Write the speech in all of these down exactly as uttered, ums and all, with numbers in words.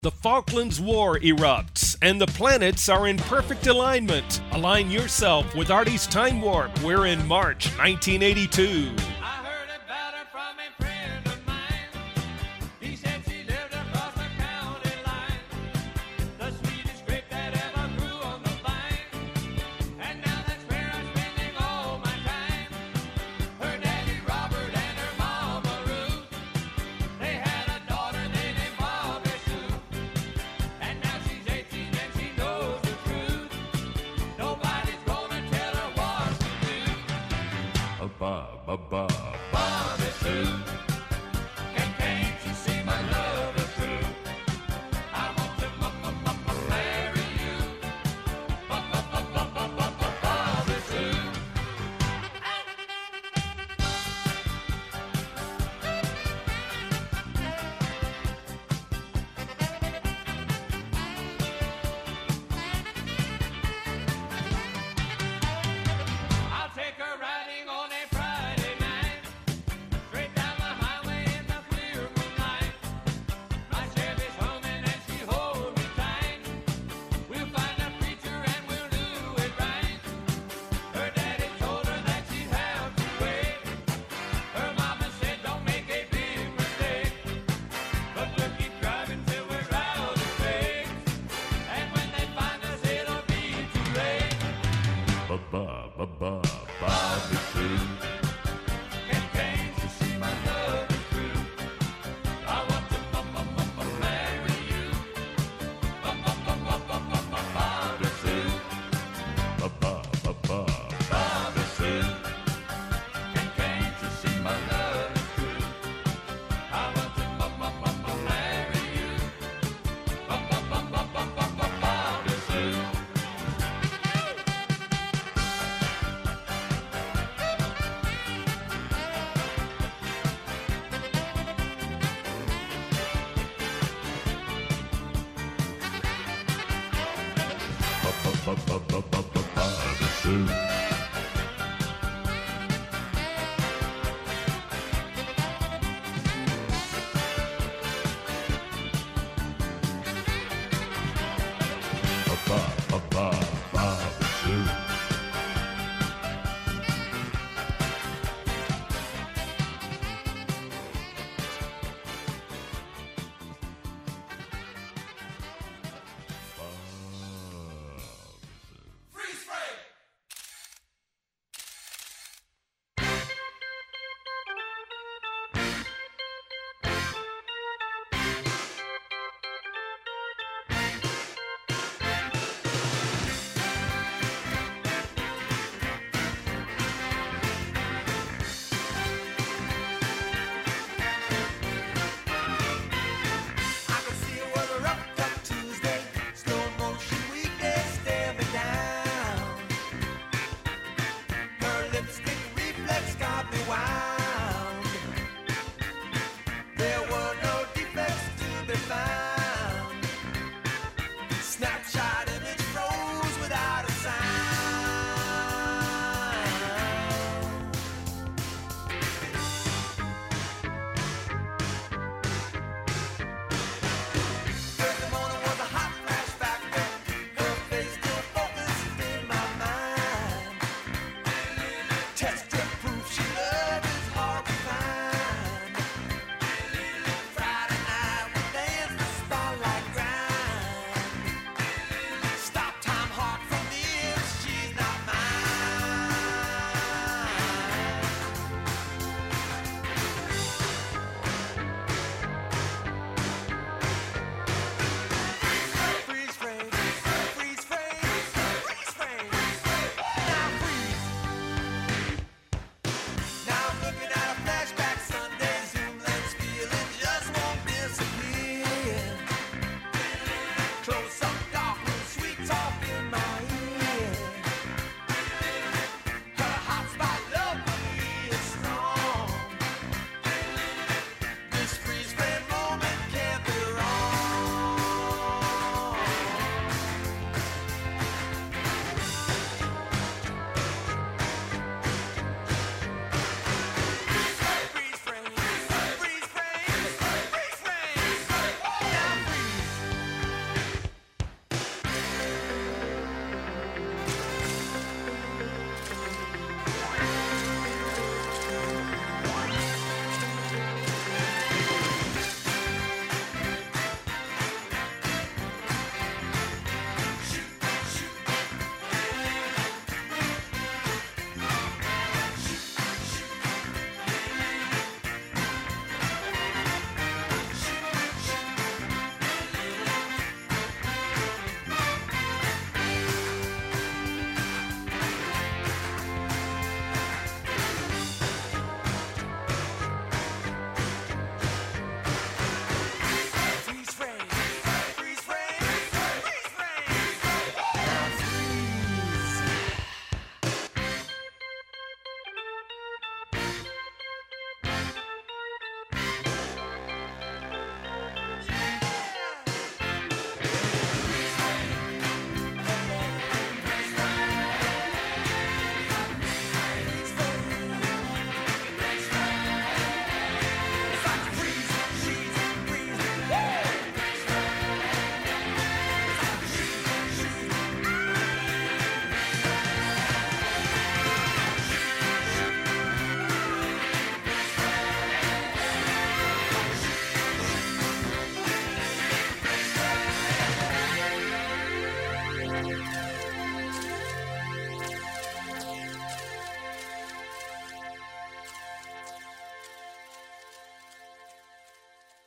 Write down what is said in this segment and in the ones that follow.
The Falklands War erupts, and the planets are in perfect alignment. Align yourself with Artie's Time Warp. We're in March nineteen eighty-two.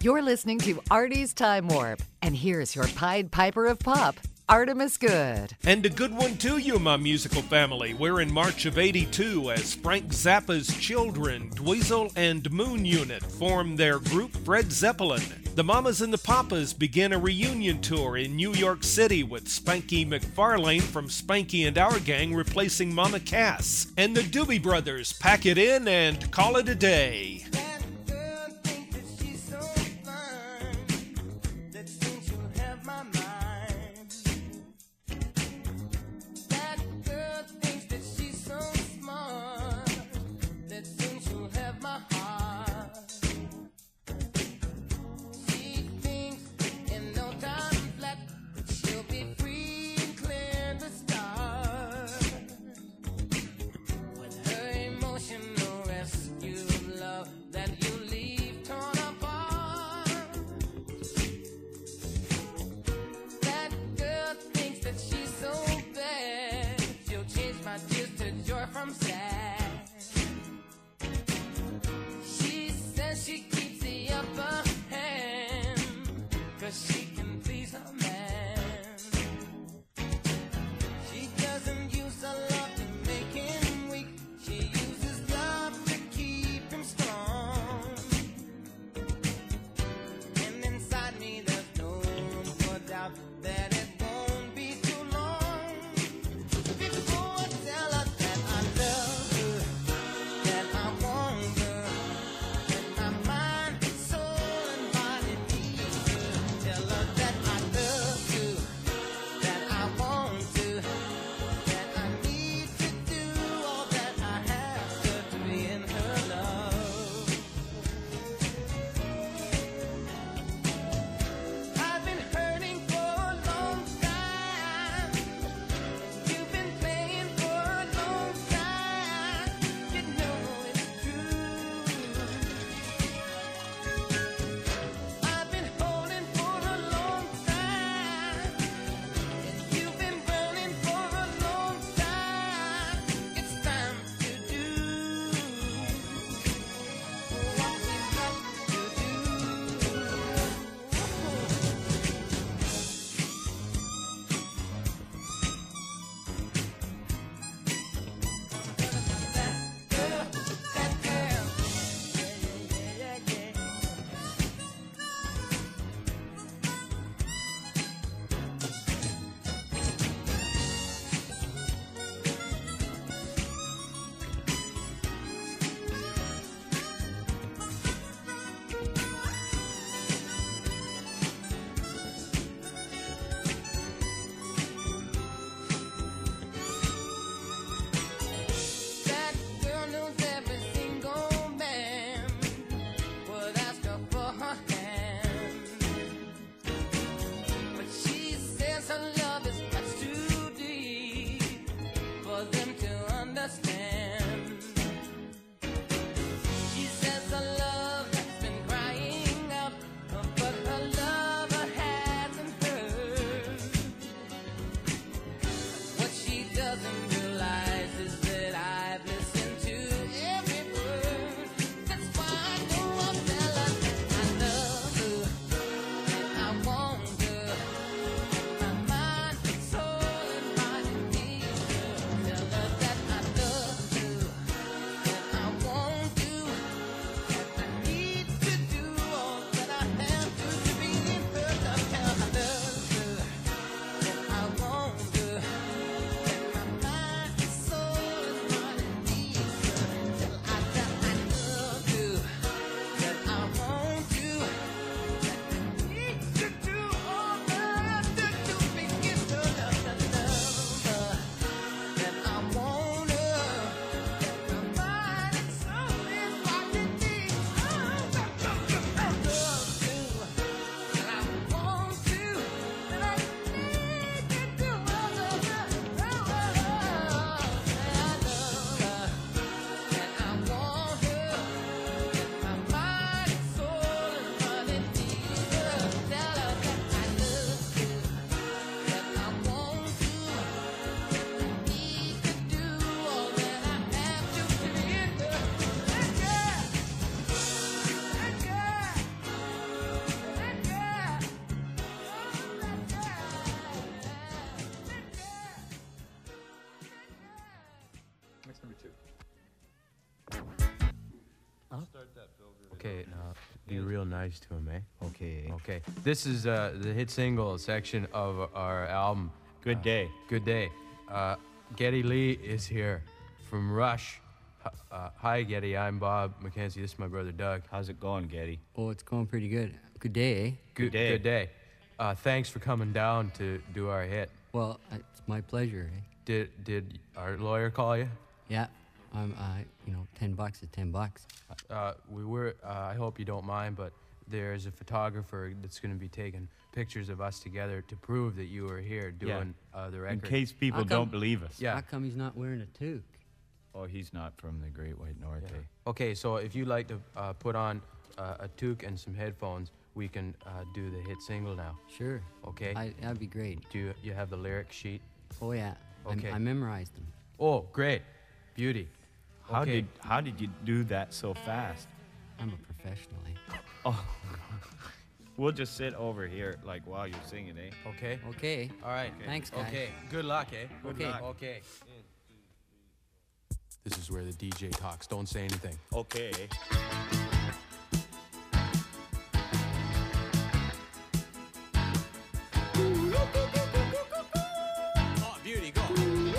You're listening to Artie's Time Warp, and here's your Pied Piper of Pop, Artemis Good. And a good one to you, my musical family. We're in March of eighty-two as Frank Zappa's children, Dweezil and Moon Unit, form their group Fred Zeppelin. The Mamas and the Papas begin a reunion tour in New York City with Spanky McFarlane from Spanky and Our Gang replacing Mama Cass. And the Doobie Brothers pack it in and call it a day. I've been hurting for a long Okay, now be real nice to him, eh? Okay. Okay. This is uh, the hit single section of our album. Good Uh, day. Good day. Uh, Geddy Lee is here from Rush. H- Uh, hi, Geddy. I'm Bob McKenzie. This is my brother Doug. How's it going, Geddy? Oh, it's going pretty good. Good day, eh? Good, day. Good day. Uh, thanks for coming down to do our hit. Well, it's my pleasure, eh? Did did our lawyer call you? Yeah, I'm, uh, you know, ten bucks is ten bucks. Uh, we were. Uh, I hope you don't mind, but there's a photographer that's going to be taking pictures of us together to prove that you were here doing uh, the In record. case people How come- don't believe us. Yeah. How come he's not wearing a toque? Oh, he's not from the Great White North, Yeah. eh? Okay, so if you'd like to uh, put on uh, a toque and some headphones, we can uh, do the hit single now. Sure. Okay. I, that'd be great. Do you, you have the lyric sheet? Oh, yeah. I'm- Okay. I memorized them. Oh, great. Beauty. How Okay. did how did you do that so fast? I'm a professional, eh? Oh, we'll just sit over here like while you're singing, eh? Okay. Okay. All right. Thanks, guys. Okay. Good luck, eh? Good Okay. luck. Okay. This is where the D J talks. Don't say anything. Okay. Oh, beauty, go.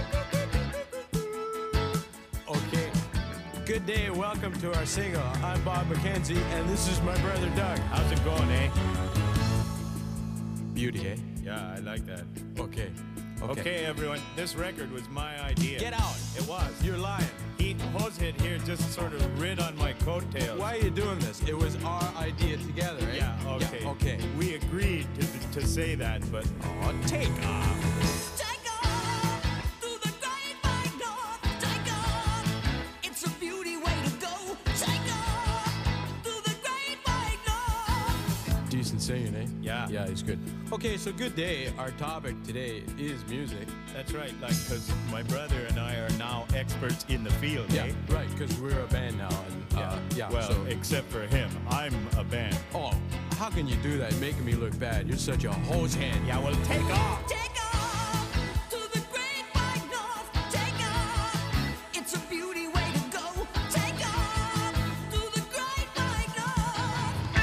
Okay. Good day. Welcome to our single. I'm Bob McKenzie, and this is my brother Doug. How's it going, eh? Beauty, eh? Yeah, I like that. Okay. Okay. Okay, everyone, this record was my idea. Get out. It was. You're lying. He, Hosehead here just sort of rid on my coattails. Why are you doing this? It was our idea together, eh? Yeah, okay. Yeah, okay. We agreed to, to say that, but... Oh, take off. Take off through the great white north. Take off, it's a beauty way to go. Take off through the great white north. Decent singing, eh? Yeah. Yeah, he's good. Okay, so good day. Our topic today is music. That's right, like, because my brother and I are now experts in the field, Yeah, eh? right, because we're a band now. And, uh, yeah, Well, so... except for him. I'm a band. Oh, how can you do that? Making me look bad. You're such a hose hand. Yeah, well, take off. Take off to the great white north. Take off, it's a beauty way to go. Take off to the great white north.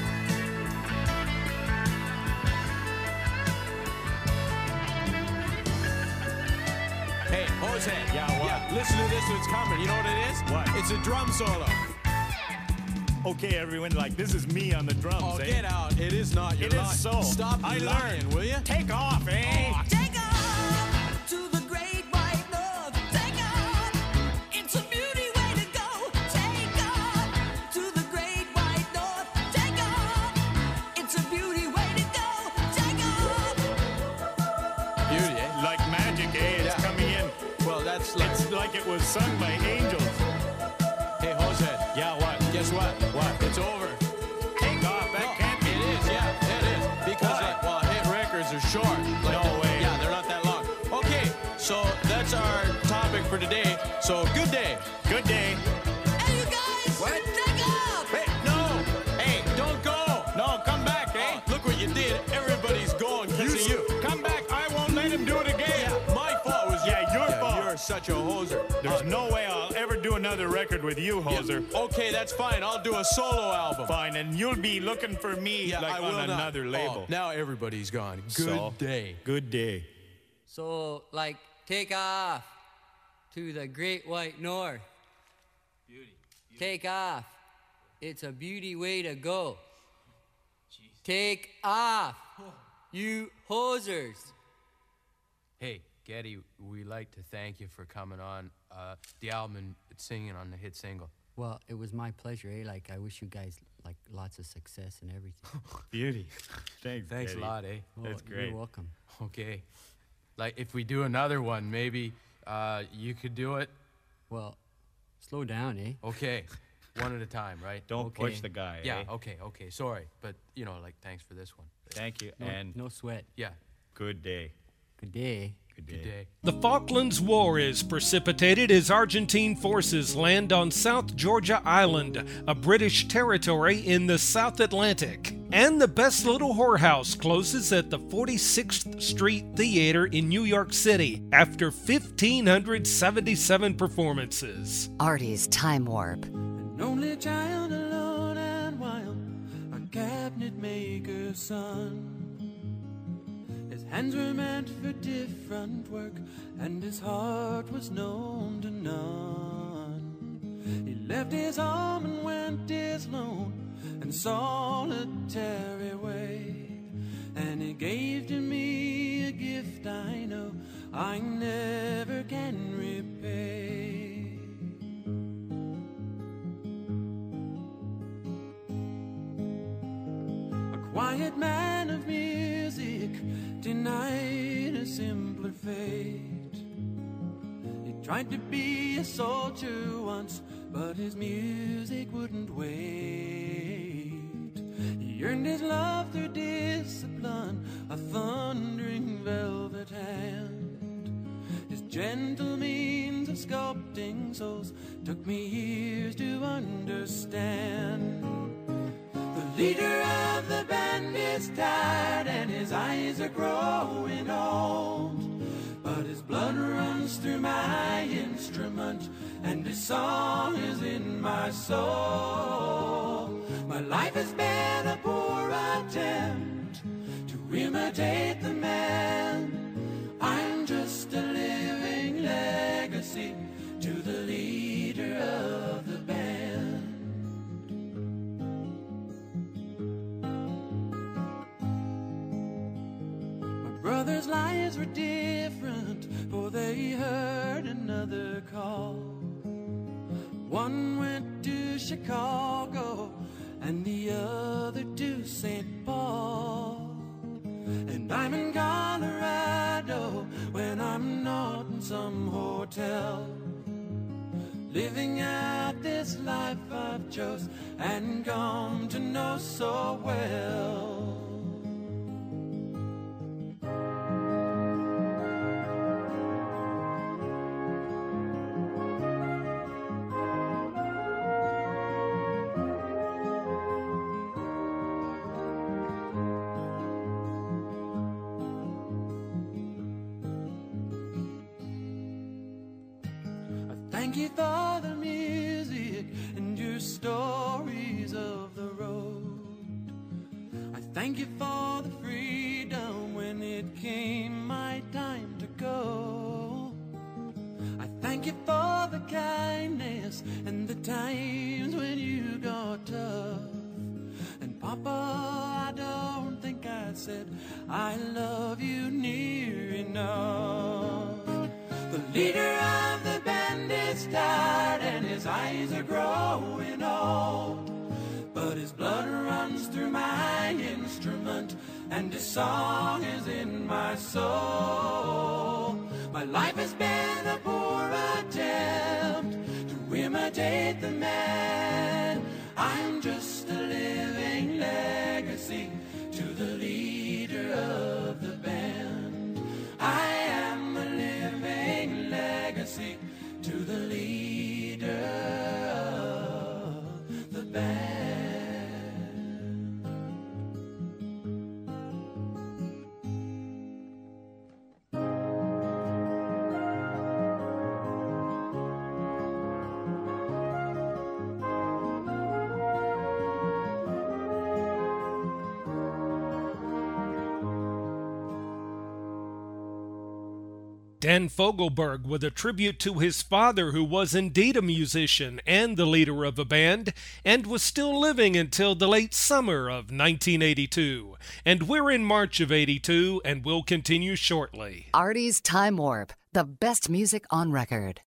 Hey, hose hand. Yeah, what? Yeah, listen to this what's coming. You know what it is? What? It's a drum solo. Okay, everyone, like, this is me on the drums, Oh, eh? get out. It is not. You're It is lying. so. Stop I lying, learned. will you? Take off, eh? Oh, Take off to the great white north. Take off, it's a beauty way to go. Take off to the great white north. Take off, it's a beauty way to go. Take off. beauty, eh? Like magic, eh? It's Yeah. coming in. Well, that's like... It's like it was sung by angels. Hey, hose head. Yeah, what? Guess what? What? It's over. Take off. That No, can't be. it is, yeah, it is. Because, Why? like, well, hit records are short. Like No they're- way. Yeah, they're not that long. Okay, so that's our topic for today. So, good day. Good day. Hey, you guys, What? take off. Hey, no! Hey, don't go! No, come back, eh? Oh, look what you did. Everybody's going because of you. Come back. I won't let him do it again. Yeah, my fault was Yeah, your fault. You're such a hoser. There's Uh, no way I'll ever do another record with you, yeah, Hoser. Okay, that's fine. I'll do a solo album. Fine, and you'll be looking for me Yeah, like I on will not. another label. Oh, now everybody's gone. Good So, day. Good day. So, like, take off to the great white north. Beauty. Take off. It's a beauty way to go. Take off, you hosers. Hey, Geddy, we like to thank you for coming on uh, the album and singing on the hit single. Well, it was my pleasure, eh? Like, I wish you guys, like, lots of success and everything. Beauty. Thanks, Thanks Geddy. a lot, eh? Oh, That's great. You're welcome. Okay. Like, if we do another one, maybe uh, you could do it. Well, slow down, eh? Okay. One at a time, right? Don't Okay. push the guy, Yeah, eh? okay, okay. Sorry. But, you know, like, thanks for this one. Thank you, No, and no sweat. Yeah. good day. Good day. Good day. Good day. The Falklands War is precipitated as Argentine forces land on South Georgia Island, a British territory in the South Atlantic. And the Best Little Whorehouse closes at the forty-sixth Street Theater in New York City after one thousand five hundred seventy-seven performances. Artie's Time Warp. An only child alone cabinet-maker's son. His hands were meant for different work, and his heart was known to none. He left his home and went his lone and solitary way, and he gave to me a gift I know I never can repay. A quiet man of music, denied a simpler fate. He tried to be a soldier once, but his music wouldn't wait. He earned his love through discipline, a thundering velvet hand. His gentle means of sculpting souls took me years to understand. The leader of the band is tired and his eyes are growing old, but his blood runs through my instrument and his song is in my soul. My life has been a poor attempt to imitate the man. I'm just a living legacy to the leader of the band. My brother's lives were different, for they heard another call. One went to Chicago and the other to Saint Paul. And I'm in Colorado when I'm not in some hotel, living out this life I've chose and come to know so well. Thank you for the music and your stories of the road. I thank you for the freedom when it came my time to go. I thank you for the kindness and the times when you got tough. And Papa, I don't think I said I love you near enough. The leader of the band is tired and his eyes are growing old, but his blood runs through my instrument and his song is in my soul. My life has been a poor attempt to imitate the man. I'm just a living legacy to the leader of the band. I am a living legacy to the leader of the band. Dan Fogelberg with a tribute to his father, who was indeed a musician and the leader of a band, and was still living until the late summer of nineteen eighty-two. And we're in March of eighty-two, and we'll continue shortly. Artie's Time Warp, the best music on record.